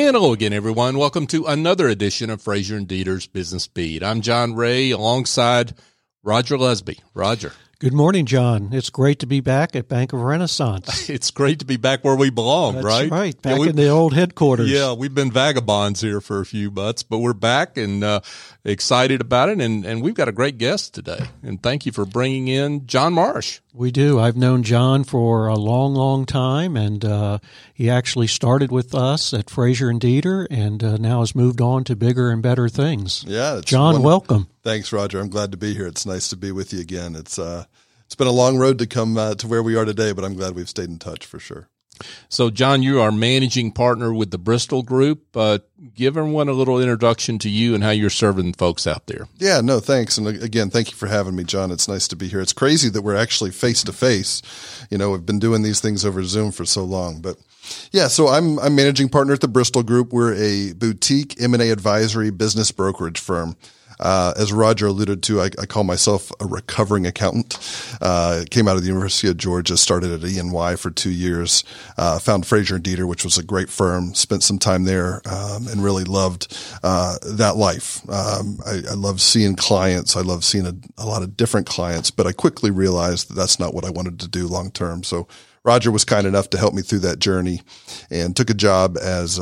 And hello again, everyone. Welcome to another edition of Frazier and Dieter's Business Beat. I'm John Ray alongside Roger Lesby. Roger. Good morning, John. It's great to be back at Bank of Renaissance. It's great to be back where we belong, That's right? right. Back in the old headquarters. Yeah, we've been vagabonds here for a few months, but we're back and excited about it. And we've got a great guest today. And thank you for bringing in John Marsh. We do. I've known John for a long, long time, and he actually started with us at Frazier and Dieter, and now has moved on to bigger and better things. Yeah, John, welcome. Thanks, Roger. I'm glad to be here. It's nice to be with you again. It's been a long road to come to where we are today, but I'm glad we've stayed in touch for sure. So, John, you are managing partner with the Bristol Group. Give everyone a little introduction to you and how you're serving folks out there. Yeah, no, thanks. And again, thank you for having me, John. It's nice to be here. It's crazy that we're actually face to face. You know, we've been doing these things over Zoom for so long, but yeah, so I'm managing partner at the Bristol Group. We're a boutique M&A advisory business brokerage firm. As Roger alluded to, I call myself a recovering accountant. Came out of the University of Georgia, started at E&Y for 2 years, found Frazier and Dieter, which was a great firm, spent some time there, and really loved, that life. I love seeing clients. I love seeing a lot of different clients, but I quickly realized that that's not what I wanted to do long term. So Roger was kind enough to help me through that journey and took a job as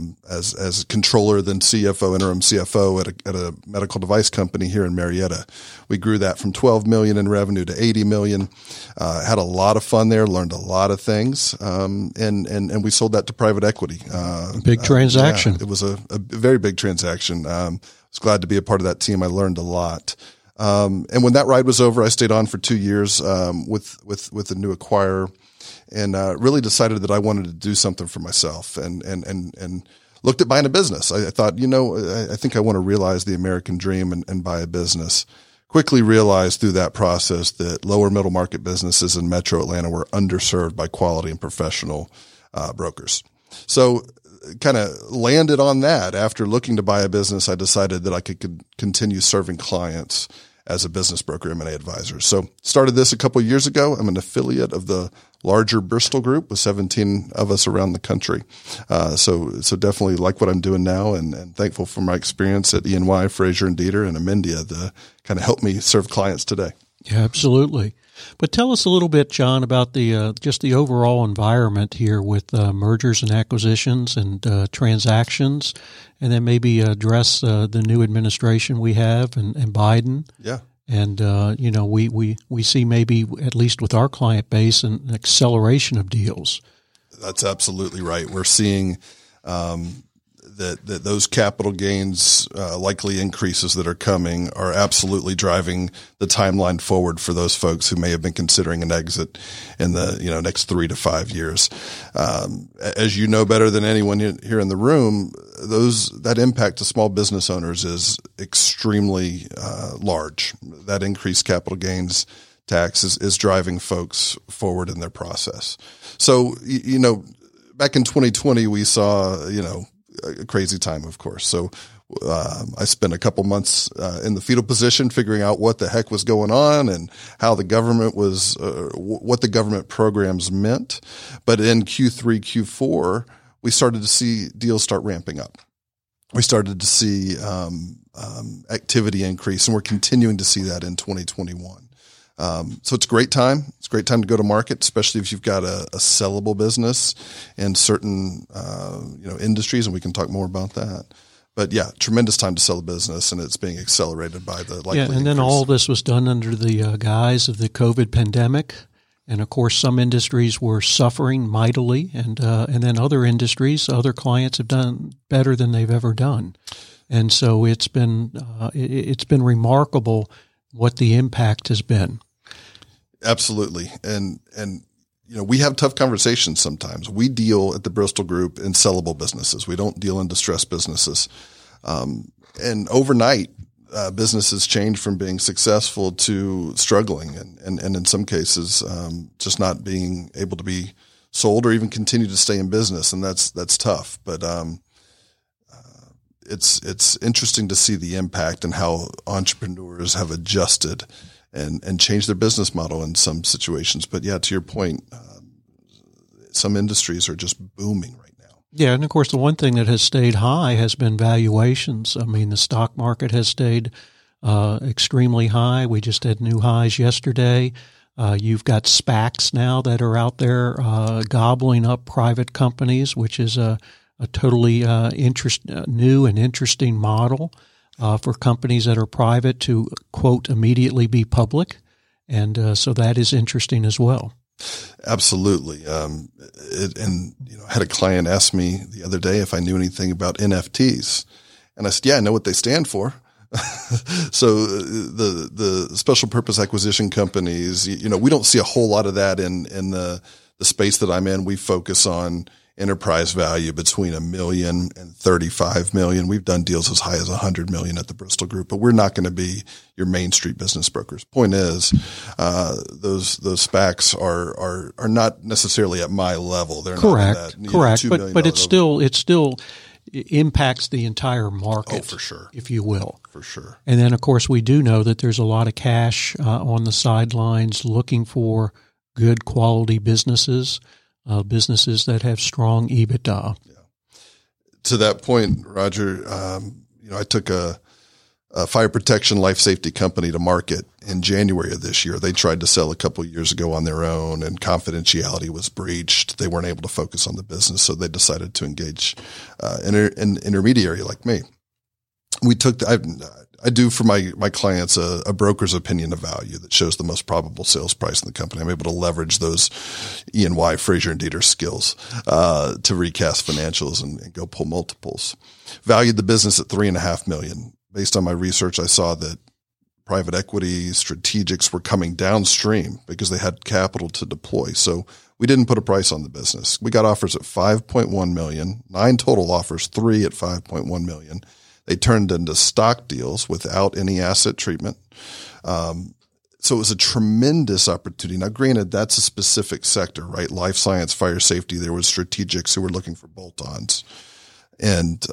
controller, then CFO, interim CFO at a medical device company here in Marietta. We grew that from 12 million in revenue to 80 million. Had a lot of fun there, learned a lot of things. And we sold that to private equity. Big transaction. It was a very big transaction. I was glad to be a part of that team. I learned a lot. And when that ride was over, I stayed on for 2 years, with a new acquirer. And really decided that I wanted to do something for myself, and looked at buying a business. I thought, I think I want to realize the American dream and buy a business. Quickly realized through that process that lower middle market businesses in Metro Atlanta were underserved by quality and professional brokers. So kind of landed on that. After looking to buy a business, I decided that I could continue serving clients as a business broker, M&A advisor. So started this a couple of years ago. I'm an affiliate of the larger Bristol Group with 17 of us around the country. So definitely like what I'm doing now, and thankful for my experience at E&Y, Frazier and Dieter, and Amendia to kind of help me serve clients today. Yeah, absolutely. But tell us a little bit, John, about the just the overall environment here with mergers and acquisitions and transactions, and then maybe address the new administration we have and Biden. Yeah. And, we see maybe, at least with our client base, an acceleration of deals. That's absolutely right. We're seeing that those capital gains, likely increases that are coming, are absolutely driving the timeline forward for those folks who may have been considering an exit in the next 3 to 5 years. As you know better than anyone here in the room, that impact to small business owners is extremely large. That increased capital gains tax is driving folks forward in their process. So back in 2020, we saw a crazy time, of course. So I spent a couple months in the fetal position figuring out what the heck was going on and how the government was, what the government programs meant. But in Q3, Q4, we started to see deals start ramping up. We started to see activity increase, and we're continuing to see that in 2021. So it's a great time. It's a great time to go to market, especially if you've got a sellable business in certain, industries, and we can talk more about that. But yeah, tremendous time to sell a business, and it's being accelerated by the likely and then increase. all this was done under the guise of the COVID pandemic. And of course, some industries were suffering mightily, and then other industries, other clients have done better than they've ever done. And so it's been remarkable what the impact has been. Absolutely. And we have tough conversations sometimes. We deal at the Bristol Group in sellable businesses. We don't deal in distressed businesses. And overnight, businesses change from being successful to struggling and in some cases, just not being able to be sold or even continue to stay in business. And that's tough. But, it's interesting to see the impact and how entrepreneurs have adjusted and changed their business model in some situations. But yeah, to your point, some industries are just booming right now. Yeah, and of course, the one thing that has stayed high has been valuations. I mean, the stock market has stayed extremely high. We just had new highs yesterday. You've got SPACs now that are out there gobbling up private companies, which is a totally new and interesting model for companies that are private to, quote, immediately be public. And so that is interesting as well. Absolutely. I had a client ask me the other day if I knew anything about NFTs. And I said, yeah, I know what they stand for. So the special purpose acquisition companies, we don't see a whole lot of that in the space that I'm in. We focus on enterprise value between $1 million and $35 million. We've done deals as high as $100 million at the Bristol Group, but we're not going to be your Main Street business brokers. Point is, those SPACs are not necessarily at my level. They're correct, not correct, but it still impacts the entire market. Oh, for sure, if you will, for sure. And then, of course, we do know that there's a lot of cash on the sidelines looking for good quality businesses. Businesses that have strong EBITDA. Yeah. To that point, Roger, I took a fire protection life safety company to market in January of this year. They tried to sell a couple of years ago on their own, and confidentiality was breached. They weren't able to focus on the business, so they decided to engage an intermediary like me. We took I do for my clients a broker's opinion of value that shows the most probable sales price in the company. I'm able to leverage those E&Y, Frazier and Dieter skills to recast financials and go pull multiples. Valued the business at $3.5 million. Based on my research, I saw that private equity strategics were coming downstream because they had capital to deploy. So we didn't put a price on the business. We got offers at $5.1 million, 9 total offers, 3 at $5.1 million. They turned into stock deals without any asset treatment. So it was a tremendous opportunity. Now, granted, that's a specific sector, right? Life science, fire safety. There was strategics who were looking for bolt-ons. And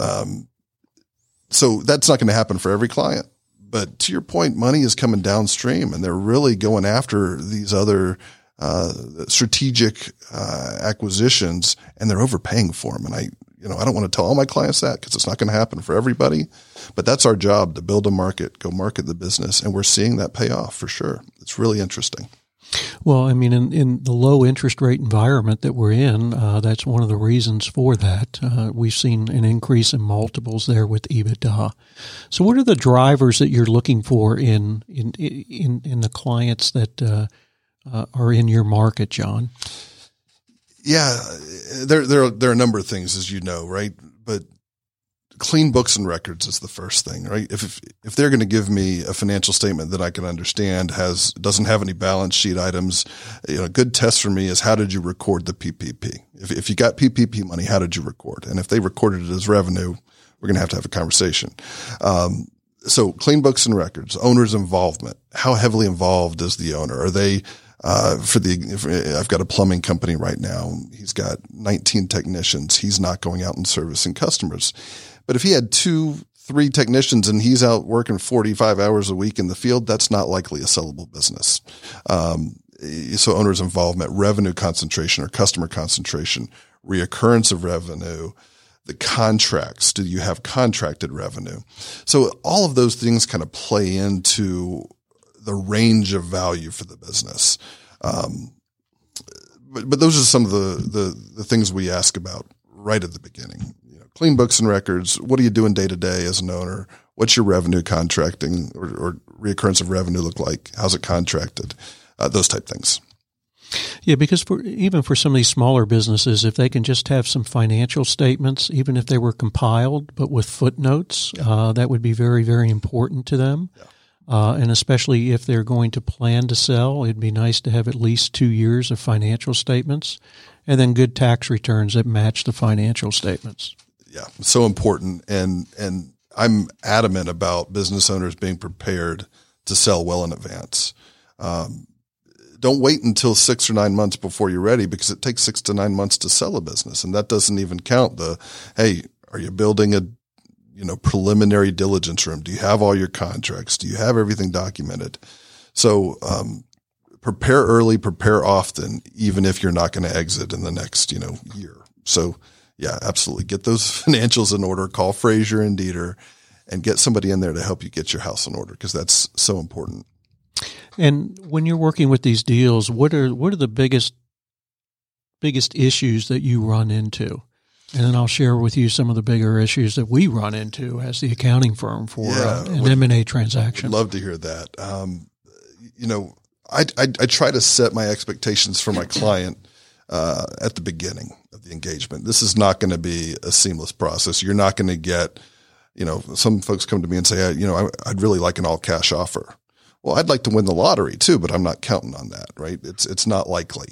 so that's not going to happen for every client. But to your point, money is coming downstream, and they're really going after these other strategic acquisitions, and they're overpaying for them. And I don't want to tell all my clients that because it's not going to happen for everybody, but that's our job, to build a market, go market the business. And we're seeing that pay off for sure. It's really interesting. Well, I mean, in the low interest rate environment that we're in, that's one of the reasons for that. We've seen an increase in multiples there with EBITDA. So what are the drivers that you're looking for in the clients that are in your market, John? Yeah, there are a number of things, as you know, right? But clean books and records is the first thing, right? If they're going to give me a financial statement that I can understand, doesn't have any balance sheet items, a good test for me is, how did you record the PPP? If you got PPP money, how did you record? And if they recorded it as revenue, we're going to have a conversation. So clean books and records, owner's involvement. How heavily involved is the owner? Are they I've got a plumbing company right now. He's got 19 technicians. He's not going out and servicing customers. But if he had 2-3 technicians and he's out working 45 hours a week in the field, that's not likely a sellable business. So owner's involvement, revenue concentration or customer concentration, reoccurrence of revenue, the contracts. Do you have contracted revenue? So all of those things kind of play into the range of value for the business. But those are some of the things we ask about right at the beginning. Clean books and records. What are you doing day to day as an owner? What's your revenue contracting or reoccurrence of revenue look like? How's it contracted? Those type things. Yeah, because even for some of these smaller businesses, if they can just have some financial statements, even if they were compiled but with footnotes, that would be very, very important to them. Yeah. And especially if they're going to plan to sell, it'd be nice to have at least 2 years of financial statements and then good tax returns that match the financial statements. Yeah, so important. And I'm adamant about business owners being prepared to sell well in advance. Don't wait until 6 or 9 months before you're ready, because it takes 6 to 9 months to sell a business. And that doesn't even count hey, are you building a preliminary diligence room? Do you have all your contracts? Do you have everything documented? So, prepare early, prepare often, even if you're not going to exit in the next, year. So, yeah, absolutely. Get those financials in order. Call Frazier and Dieter and get somebody in there to help you get your house in order, because that's so important. And when you're working with these deals, what are the biggest issues that you run into? And then I'll share with you some of the bigger issues that we run into as the accounting firm for an M&A transaction. Would love to hear that. I try to set my expectations for my client at the beginning of the engagement. This is not going to be a seamless process. You're not going to get, some folks come to me and say, I'd really like an all cash offer. Well, I'd like to win the lottery too, but I'm not counting on that, right? It's not likely.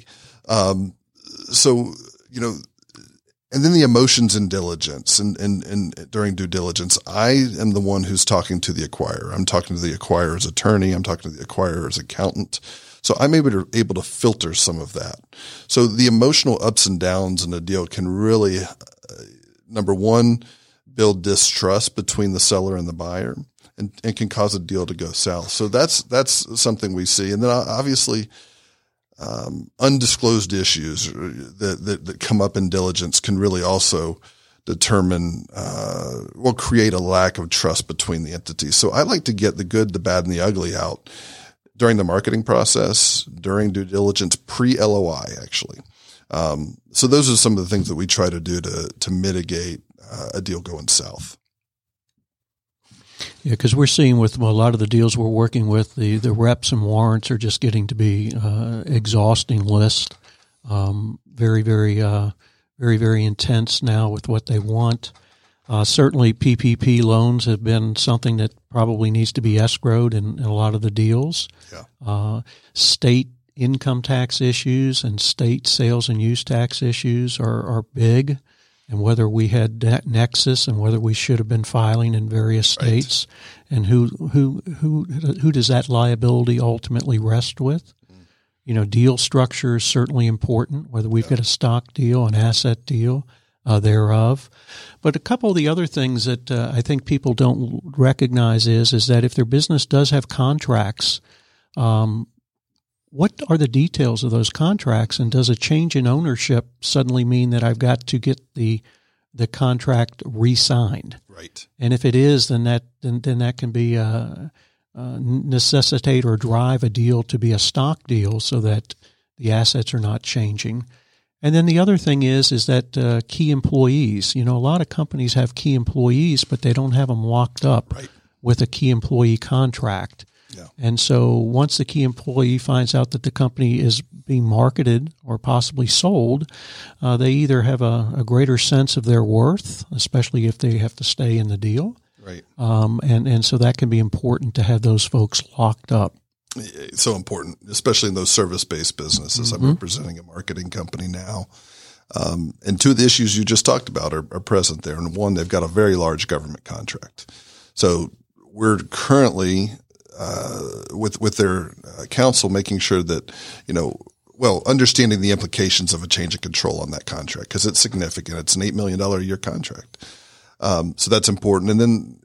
And then the emotions and diligence and during due diligence, I am the one who's talking to the acquirer. I'm talking to the acquirer's attorney. I'm talking to the acquirer's accountant. So I'm able to filter some of that. So the emotional ups and downs in a deal can really, number one, build distrust between the seller and the buyer and can cause a deal to go south. So that's something we see. And then obviously, undisclosed issues that come up in diligence can really also determine, create a lack of trust between the entities. So I like to get the good, the bad, and the ugly out during the marketing process, during due diligence, pre-LOI, actually. So those are some of the things that we try to do to mitigate a deal going south. Yeah, because we're seeing with a lot of the deals we're working with, the reps and warrants are just getting to be exhausting list. Very, very, very, very intense now with what they want. Certainly PPP loans have been something that probably needs to be escrowed in a lot of the deals. Yeah. State income tax issues and state sales and use tax issues are big. And whether we had that nexus and whether we should have been filing in various states, right. And who does that liability ultimately rest with? Deal structure is certainly important, whether we've got a stock deal, an asset deal thereof. But a couple of the other things that I think people don't recognize is that if their business does have contracts, what are the details of those contracts, and does a change in ownership suddenly mean that I've got to get the contract re-signed? Right. And if it is, then that can be necessitate or drive a deal to be a stock deal so that the assets are not changing. And then the other thing is that key employees. A lot of companies have key employees, but they don't have them locked up with a key employee contract. Yeah. And so once the key employee finds out that the company is being marketed or possibly sold, they either have a greater sense of their worth, especially if they have to stay in the deal. Right. And so that can be important to have those folks locked up. It's so important, especially in those service-based businesses. Mm-hmm. I'm representing a marketing company now. And two of the issues you just talked about are present there. And one, they've got a very large government contract. So we're currently with their counsel, making sure that, understanding the implications of a change of control on that contract, because it's significant. It's an $8 million a year contract. So that's important. And then,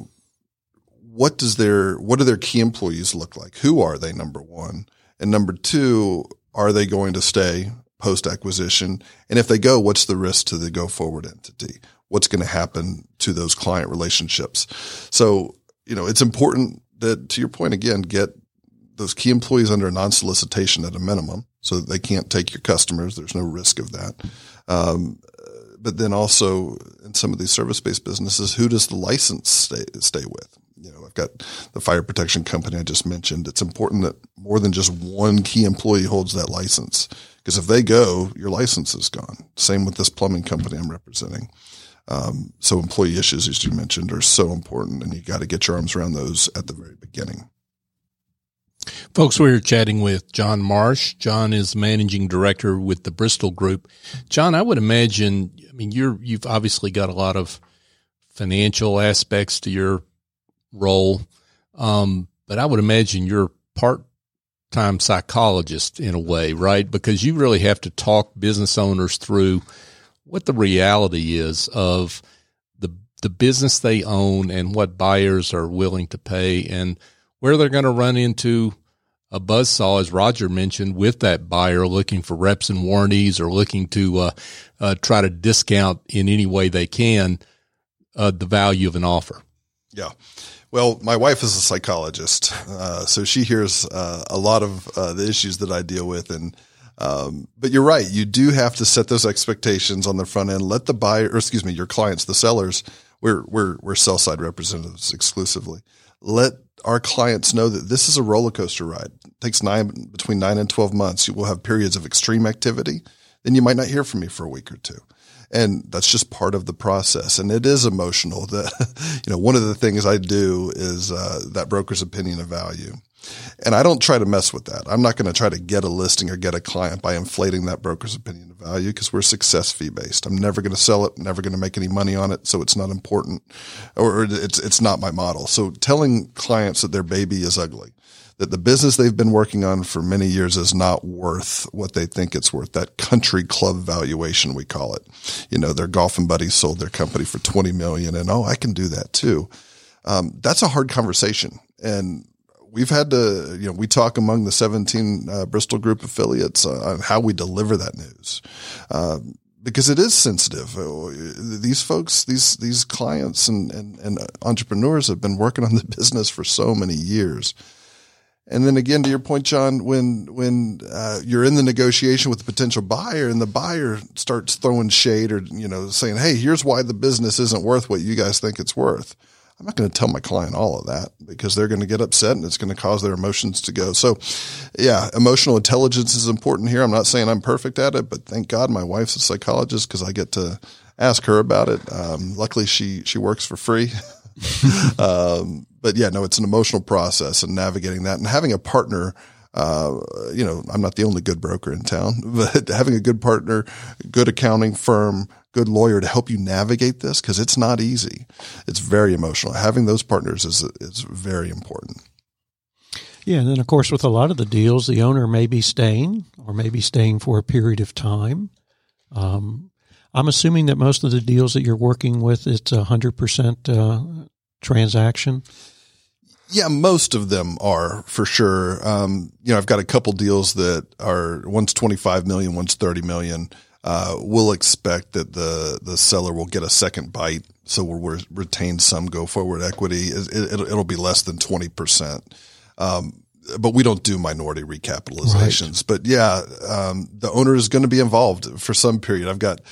what do their key employees look like? Who are they, number one? And number two, are they going to stay post-acquisition? And if they go, what's the risk to the go-forward entity? What's going to happen to those client relationships? So, it's important that, to your point again, get those key employees under non-solicitation at a minimum so that they can't take your customers. There's no risk of that. But then also in some of these service-based businesses, who does the license stay with? I've got the fire protection company I just mentioned. It's important that more than just one key employee holds that license, because if they go, your license is gone. Same with this plumbing company I'm representing. So employee issues, as you mentioned, are so important, and you got to get your arms around those at the very beginning. Folks, we're chatting with John Marsh. John is managing director with the Bristol Group. John, I would imagine, you've obviously got a lot of financial aspects to your role, but I would imagine you're part-time psychologist in a way, right? Because you really have to talk business owners through what the reality is of the business they own and what buyers are willing to pay and where they're going to run into a buzzsaw, as Roger mentioned, with that buyer looking for reps and warranties or looking to try to discount in any way they can the value of an offer. Yeah. Well, my wife is a psychologist, so she hears a lot of the issues that I deal with. And but you're right. You do have to set those expectations on the front end. Let the buyer, or excuse me, your clients, the sellers, we're sell side representatives exclusively. Let our clients know that this is a roller coaster ride. It takes between 9 and 12 months. You will have periods of extreme activity. Then you might not hear from me for a week or two. And that's just part of the process. And it is emotional. One of the things I do is that broker's opinion of value. And I don't try to mess with that. I'm not going to try to get a listing or get a client by inflating that broker's opinion of value, because we're success fee based. I'm never going to sell it, never going to make any money on it. So it's not important, or it's not my model. So telling clients that their baby is ugly, that the business they've been working on for many years is not worth what they think it's worth, that country club valuation, we call it. Their golfing buddies sold their company for $20 million, and I can do that too. That's a hard conversation. And we've had to, we talk among the 17 Bristol Group affiliates on how we deliver that news, because it is sensitive. These folks, these clients and entrepreneurs have been working on the business for so many years. And then again, to your point, John, when you're in the negotiation with the potential buyer and the buyer starts throwing shade or, saying, hey, here's why the business isn't worth what you guys think it's worth, I'm not going to tell my client all of that, because they're going to get upset and it's going to cause their emotions to go. So yeah, emotional intelligence is important here. I'm not saying I'm perfect at it, but thank God my wife's a psychologist, because I get to ask her about it. Luckily she works for free. But yeah, no, it's an emotional process and navigating that and having a partner. I'm not the only good broker in town, but having a good partner, good accounting firm, good lawyer to help you navigate this, because it's not easy. It's very emotional. Having those partners is very important. Yeah. And then of course, with a lot of the deals, the owner may be staying for a period of time. I'm assuming that most of the deals that you're working with, it's 100% transaction. Yeah, most of them are, for sure. I've got a couple deals that are, one's 25 million, one's 30 million. We'll expect that the seller will get a second bite, so we'll retain some go forward equity. It'll be less than 20%. But we don't do minority recapitalizations. Right. But yeah, the owner is going to be involved for some period. I've got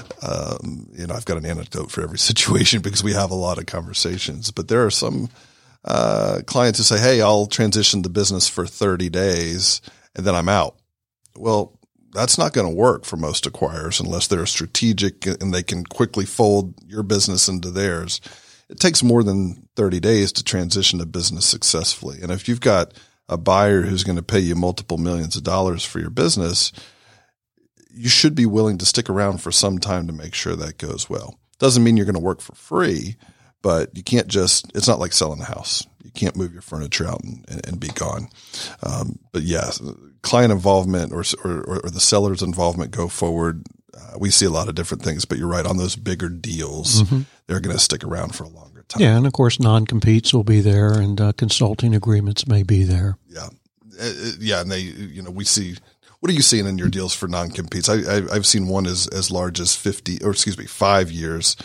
an anecdote for every situation, because we have a lot of conversations. But there are some clients who say, hey, I'll transition the business for 30 days and then I'm out. Well, that's not going to work for most acquirers unless they're strategic and they can quickly fold your business into theirs. It takes more than 30 days to transition a business successfully. And if you've got a buyer who's going to pay you multiple millions of dollars for your business, you should be willing to stick around for some time to make sure that goes well. Doesn't mean you're going to work for free, but you can't it's not like selling a house. You can't move your furniture out and be gone. But yeah, client involvement or the seller's involvement go forward. We see a lot of different things, but you're right, on those bigger deals, they're going to stick around for a longer time. Yeah. And of course, non-competes will be there, and consulting agreements may be there. Yeah. Yeah. And we see, what are you seeing in your deals for non-competes? I've seen one as large as 5 years.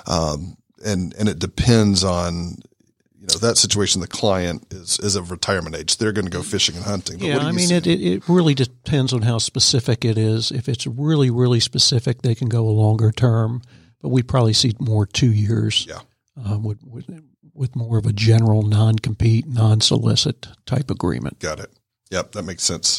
And it depends on, that situation. The client is of retirement age. They're going to go fishing and hunting. But yeah, it really depends on how specific it is. If it's really, really specific, they can go a longer term, but we probably see more 2 years. Yeah. With more of a general non-compete, non-solicit type agreement. Got it. Yep. That makes sense.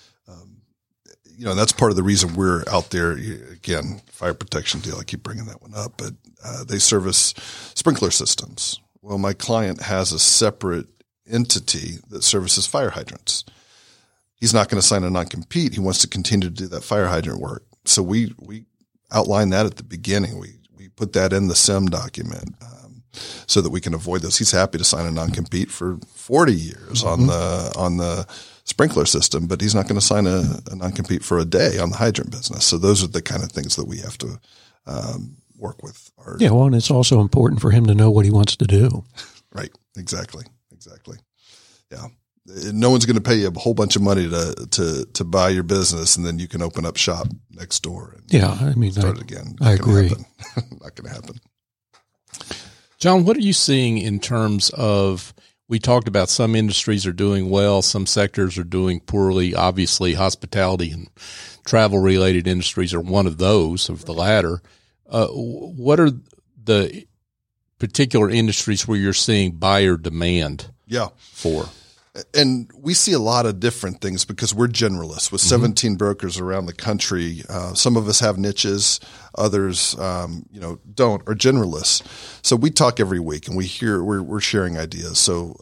That's part of the reason we're out there. Again, fire protection deal. I keep bringing that one up, but they service sprinkler systems. Well, my client has a separate entity that services fire hydrants. He's not going to sign a non-compete. He wants to continue to do that fire hydrant work. So we outline that at the beginning. We put that in the SIM document so that we can avoid those. He's happy to sign a non-compete for 40 years on the sprinkler system, but he's not going to sign a non-compete for a day on the hydrant business. So those are the kind of things that we have to work with. And it's also important for him to know what he wants to do. Right. Exactly. Yeah. no one's going to pay you a whole bunch of money to buy your business, and then you can open up shop next door. And start it again. I agree. Not going to happen. John, what are you seeing in terms of, we talked about some industries are doing well, some sectors are doing poorly. Obviously, hospitality and travel related industries are one of those, of the latter. What are the particular industries where you're seeing buyer demand for? And we see a lot of different things because we're generalists with 17 brokers around the country. Some of us have niches, others, don't, are generalists. So we talk every week and we're sharing ideas. So,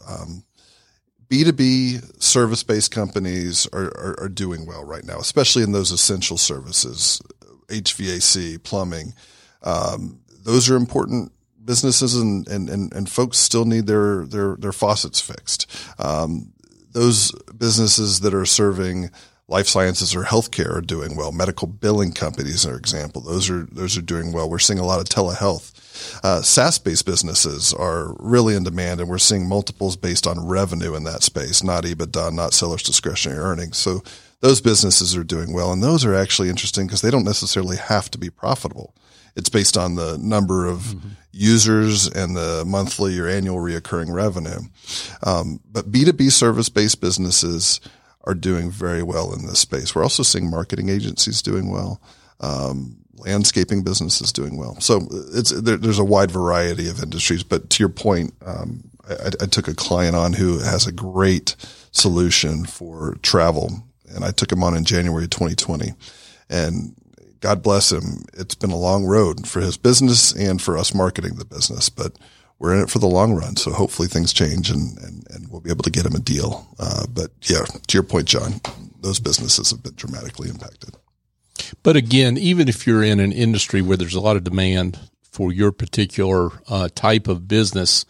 B2B service-based companies are doing well right now, especially in those essential services, HVAC, plumbing. Those are important businesses and folks still need their faucets fixed. Those businesses that are serving life sciences or healthcare are doing well. Medical billing companies are an example. Those are doing well. We're seeing a lot of telehealth. SaaS-based businesses are really in demand, and we're seeing multiples based on revenue in that space, not EBITDA, not seller's discretionary earnings. So those businesses are doing well, and those are actually interesting because they don't necessarily have to be profitable. It's based on the number of users and the monthly or annual reoccurring revenue. But B2B service-based businesses are doing very well in this space. We're also seeing marketing agencies doing well, landscaping businesses doing well. So there's a wide variety of industries. But to your point, I took a client on who has a great solution for travel, and I took him on in January 2020. And God bless him. It's been a long road for his business and for us marketing the business, but we're in it for the long run. So hopefully things change and we'll be able to get him a deal. But yeah, to your point, John, those businesses have been dramatically impacted. But again, even if you're in an industry where there's a lot of demand for your particular type of business,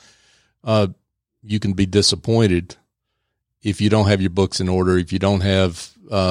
you can be disappointed if you don't have your books in order, if you don't have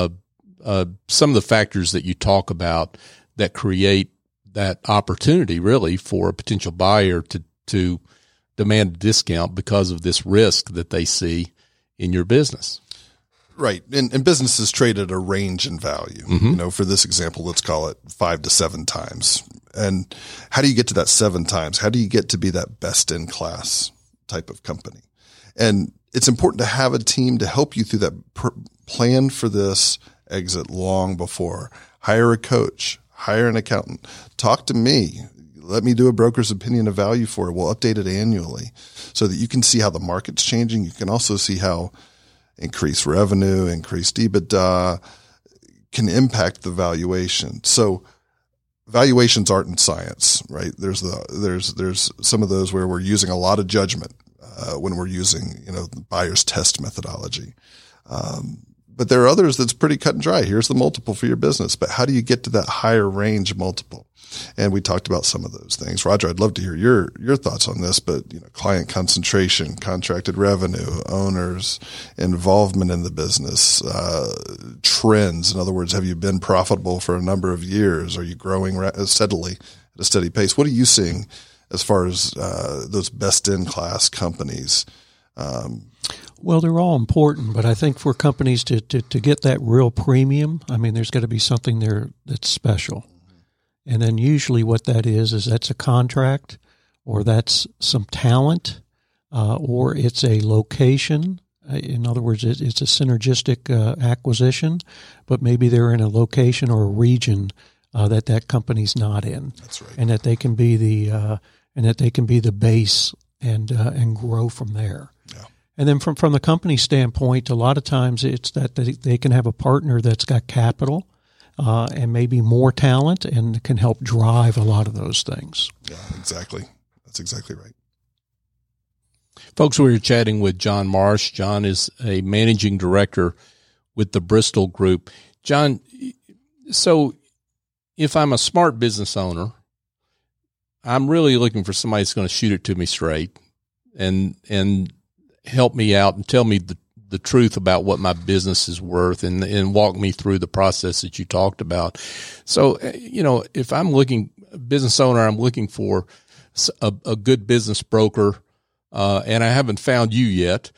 some of the factors that you talk about that create that opportunity really for a potential buyer to demand a discount because of this risk that they see in your business. Right. And businesses trade at a range in value. For this example, let's call it 5 to 7 times. And how do you get to that 7 times? How do you get to be that best in class type of company? And it's important to have a team to help you through that plan for this exit long before. Hire a coach, hire an accountant, talk to me. Let me do a broker's opinion of value for it. We'll update it annually so that you can see how the market's changing. You can also see how increased revenue, increased EBITDA can impact the valuation. So valuations art and science, right? There's some of those where we're using a lot of judgment when we're using, the buyer's test methodology. But there are others that's pretty cut and dry. Here's the multiple for your business. But how do you get to that higher range multiple? And we talked about some of those things. Roger, I'd love to hear your thoughts on this, but client concentration, contracted revenue, owners, involvement in the business, trends. In other words, have you been profitable for a number of years? Are you growing steadily at a steady pace? What are you seeing as far as those best in class companies? Well, they're all important, but I think for companies to get that real premium, there's got to be something there that's special. And then usually what that is that's a contract, or that's some talent, or it's a location. In other words, it's a synergistic acquisition, but maybe they're in a location or a region that company's not in. That's right. And that they can be the base and grow from there. Yeah. And then from the company standpoint, a lot of times it's that they can have a partner that's got capital and maybe more talent and can help drive a lot of those things. Yeah, exactly. That's exactly right. Folks, we were chatting with John Marsh. John is a managing director with the Bristol Group. John, so if I'm a smart business owner, I'm really looking for somebody that's going to shoot it to me straight and help me out and tell me the truth about what my business is worth and walk me through the process that you talked about. So, if I'm business owner, I'm looking for a good business broker, and I haven't found you yet,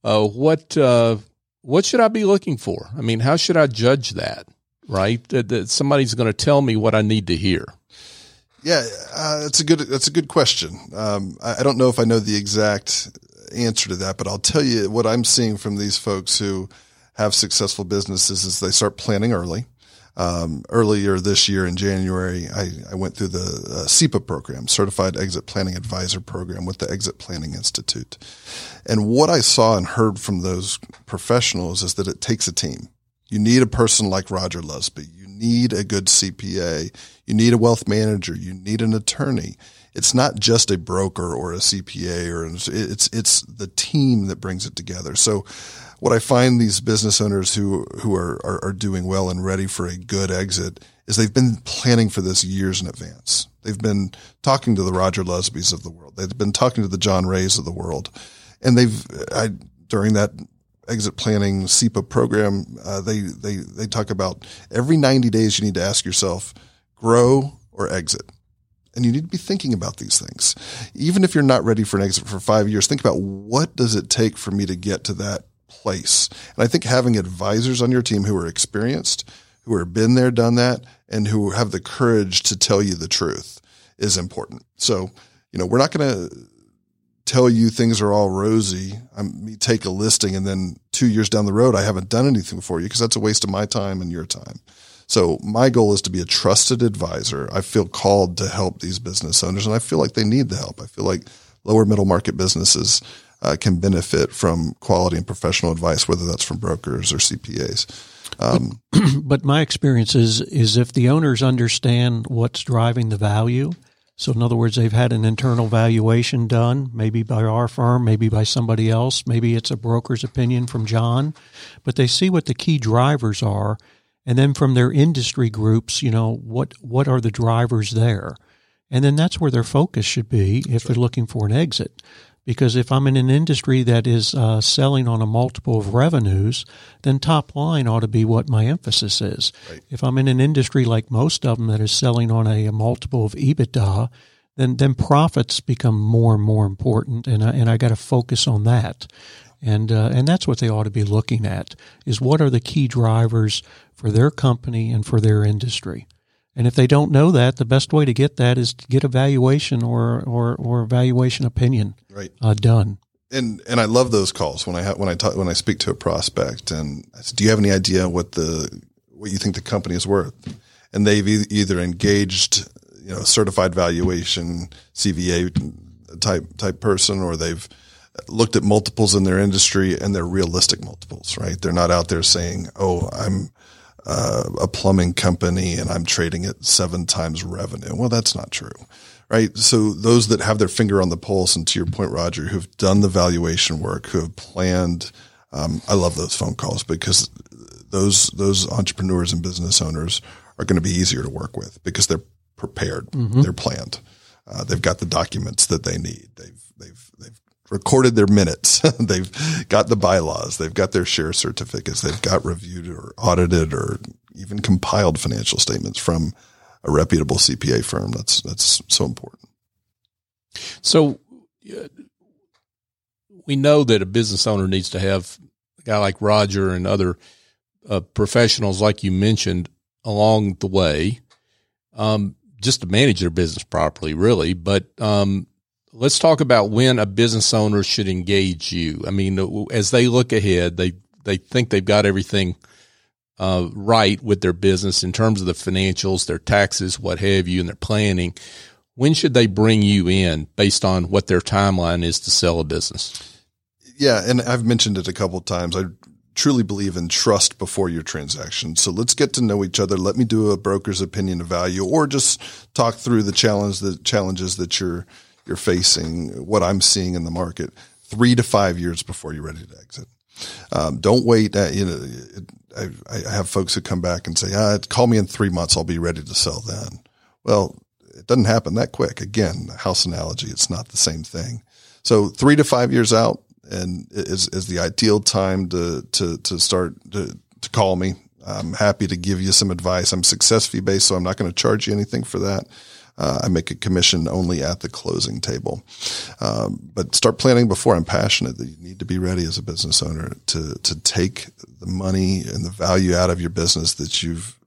what should I be looking for? I mean, how should I judge that? Right, that somebody's going to tell me what I need to hear. Yeah, that's a good question. I don't know if I know the exact answer to that, but I'll tell you what I'm seeing from these folks who have successful businesses is they start planning early. Earlier this year in January, I went through the CEPA program, Certified Exit Planning Advisor program with the Exit Planning Institute. And what I saw and heard from those professionals is that it takes a team. You need a person like Roger Lusby. You need a good CPA. You need a wealth manager. You need an attorney. It's not just a broker or a CPA, it's the team that brings it together. So what I find these business owners who are doing well and ready for a good exit is they've been planning for this years in advance. They've been talking to the Roger Lusbys of the world. They've been talking to the John Rays of the world. And during that exit planning CEPA program, they talk about every 90 days you need to ask yourself, grow or exit. And you need to be thinking about these things. Even if you're not ready for an exit for 5 years, think about what does it take for me to get to that place. And I think having advisors on your team who are experienced, who have been there, done that, and who have the courage to tell you the truth is important. So, we're not going to tell you things are all rosy. Me take a listing and then 2 years down the road, I haven't done anything for you because that's a waste of my time and your time. So my goal is to be a trusted advisor. I feel called to help these business owners, and I feel like they need the help. I feel like lower middle market businesses can benefit from quality and professional advice, whether that's from brokers or CPAs. But my experience is if the owners understand what's driving the value, so in other words, they've had an internal valuation done, maybe by our firm, maybe by somebody else, maybe it's a broker's opinion from John, but they see what the key drivers are. And then from their industry groups, what are the drivers there? And then that's where their focus should be if they're looking for an exit. Because if I'm in an industry that is selling on a multiple of revenues, then top line ought to be what my emphasis is. Right. If I'm in an industry like most of them that is selling on a multiple of EBITDA, then profits become more and more important, and I got to focus on that. And that's what they ought to be looking at, is what are the key drivers for their company and for their industry. And if they don't know that, the best way to get that is to get a valuation or valuation opinion done. And I love those calls when I speak to a prospect and I say, do you have any idea what you think the company is worth? And they've either engaged, a certified valuation CVA type person, or they've looked at multiples in their industry and they're realistic multiples, right? They're not out there saying, oh, I'm a plumbing company and I'm trading at 7 times revenue. Well, that's not true, right? So those that have their finger on the pulse, and to your point, Roger, who've done the valuation work, who have planned, I love those phone calls because those entrepreneurs and business owners are going to be easier to work with because they're prepared. Mm-hmm. They're planned. They've got the documents that they need. They've recorded their minutes. They've got the bylaws. They've got their share certificates. They've got reviewed or audited or even compiled financial statements from a reputable CPA firm. That's so important. So we know that a business owner needs to have a guy like Roger and other professionals, like you mentioned, along the way, just to manage their business properly, really. But let's talk about when a business owner should engage you. I mean, as they look ahead, they think they've got everything right with their business in terms of the financials, their taxes, what have you, and their planning. When should they bring you in based on what their timeline is to sell a business? Yeah, and I've mentioned it a couple of times. I truly believe in trust before your transaction. So let's get to know each other. Let me do a broker's opinion of value, or just talk through the challenges that you're facing, what I'm seeing in the market 3 to 5 years before you're ready to exit. Don't wait. I have folks who come back and say, call me in 3 months. I'll be ready to sell then. Well, it doesn't happen that quick. Again, the house analogy, it's not the same thing. So 3 to 5 years out and is the ideal time to start to call me. I'm happy to give you some advice. I'm success fee based, so I'm not going to charge you anything for that. I make a commission only at the closing table. But start planning before. I'm passionate that you need to be ready as a business owner to take the money and the value out of your business that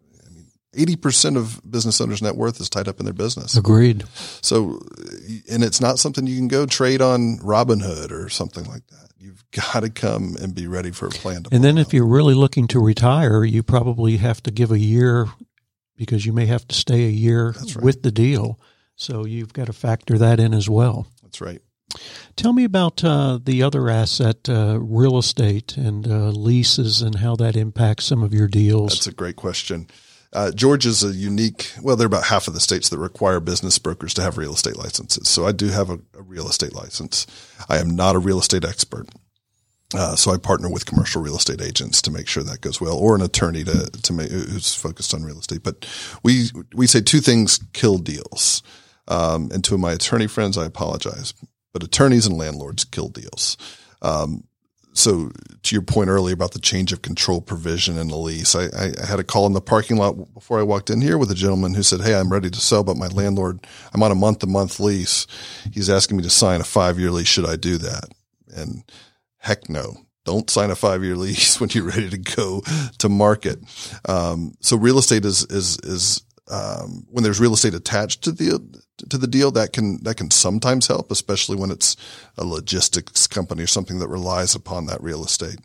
80% of business owners' net worth is tied up in their business. Agreed. So, and it's not something you can go trade on Robinhood or something like that. You've got to come and be ready for a plan. And then if you're really looking to retire, you probably have to give a year, because you may have to stay a year with the deal. So you've got to factor that in as well. That's right. Tell me about the other asset, real estate and leases, and how that impacts some of your deals. That's a great question. Georgia's a unique, well, there are about half of the states that require business brokers to have real estate licenses. So I do have a real estate license. I am not a real estate expert. So I partner with commercial real estate agents to make sure that goes well, or an attorney to make, who's focused on real estate. But we say two things kill deals. And to my attorney friends, I apologize, but attorneys and landlords kill deals. So to your point earlier about the change of control provision in the lease, I had a call in the parking lot before I walked in here with a gentleman who said, "Hey, I'm ready to sell, but my landlord, I'm on a month-to-month lease. He's asking me to sign a 5-year lease. Should I do that?" And heck no. Don't sign a 5-year lease when you're ready to go to market. So real estate is when there's real estate attached to the deal, that can sometimes help, especially when it's a logistics company or something that relies upon that real estate.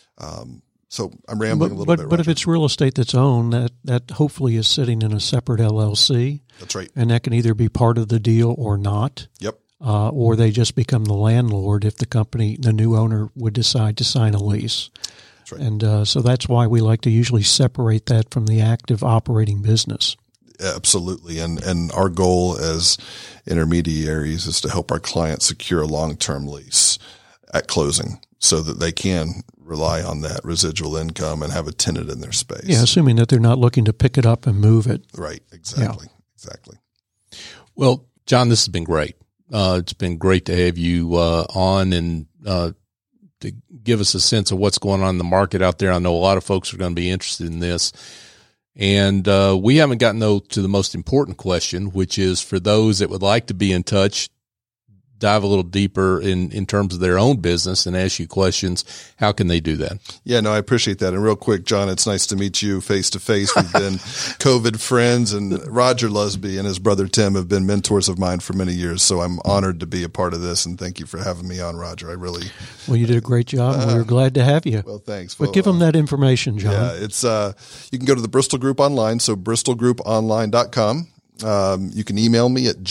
So I'm rambling a little bit. But if it's real estate that's owned, that hopefully is sitting in a separate LLC. That's right. And that can either be part of the deal or not. Yep. Or they just become the landlord if the new owner would decide to sign a lease. That's right. And so that's why we like to usually separate that from the active operating business. Absolutely. And our goal as intermediaries is to help our clients secure a long-term lease at closing so that they can rely on that residual income and have a tenant in their space. Yeah, assuming that they're not looking to pick it up and move it. Right. Exactly. Yeah. Exactly. Well, John, this has been great. It's been great to have you on and to give us a sense of what's going on in the market out there. I know a lot of folks are going to be interested in this. And we haven't gotten to the most important question, which is for those that would like to be in touch, dive a little deeper in terms of their own business and ask you questions. How can they do that? Yeah, no, I appreciate that. And real quick, John, it's nice to meet you face to face. We've been COVID friends, and Roger Lusby and his brother Tim have been mentors of mine for many years. So I'm honored to be a part of this, and thank you for having me on, Roger. Well, you did a great job, and we were glad to have you. Well, thanks. But give them that information, John. Yeah, it's you can go to the Bristol Group online, so bristolgrouponline.com. You can email me at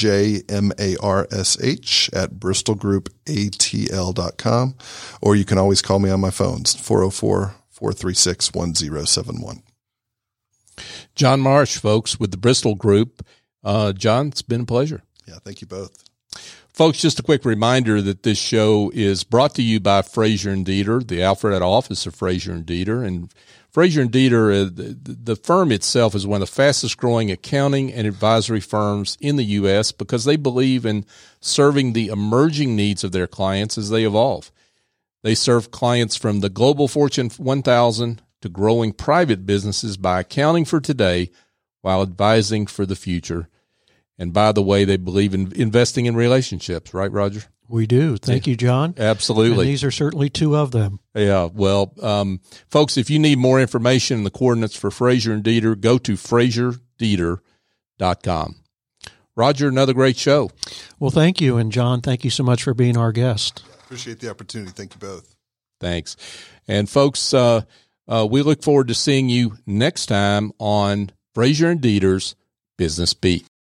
jmarsh@bristolgroupatl.com, or you can always call me on my phones, 404-436-1071. John Marsh, folks, with the Bristol Group. John, it's been a pleasure. Yeah, thank you both. Folks, just a quick reminder that this show is brought to you by Frazier & Deeter, the Alpharetta office of Frazier & Deeter. And Frazier & Deeter, the firm itself is one of the fastest growing accounting and advisory firms in the U.S. because they believe in serving the emerging needs of their clients as they evolve. They serve clients from the global Fortune 1000 to growing private businesses by accounting for today while advising for the future. And by the way, they believe in investing in relationships, right, Roger? We do. Thank you, John. Absolutely. And these are certainly two of them. Yeah. Well, folks, if you need more information and the coordinates for Frazier & Deeter, go to FrazierDeeter.com. Roger, another great show. Well, thank you. And John, thank you so much for being our guest. Yeah, appreciate the opportunity. Thank you both. Thanks. And folks, we look forward to seeing you next time on Frazier & Deeter's Business Beat.